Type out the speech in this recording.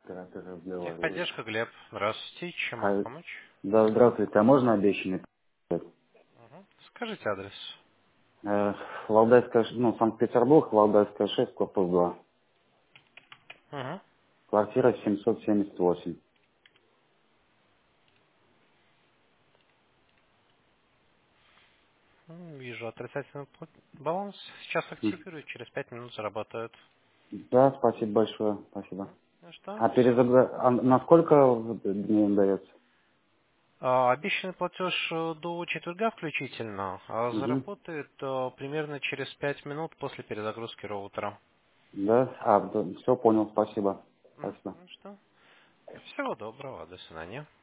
Оператор разговаривает. Техподдержка, Глеб. Здравствуйте. Чем могу А, помочь? да, здравствуйте. А можно обещанный? Мгм. Скажите адрес. Э, Валдайская, ну, Санкт-Петербург, Валдайская 6, корпус 2. Угу. Квартира 778. Вижу отрицательный баланс. Сейчас М. активирую, через 5 минут заработает. Да, спасибо большое. Спасибо. Ну что? А на сколько дней он дается? Обещанный платеж до четверга включительно, а Угу. заработает примерно через 5 минут после перезагрузки роутера. Да? Все понял, спасибо. Спасибо. Ну что? Всего доброго, до свидания.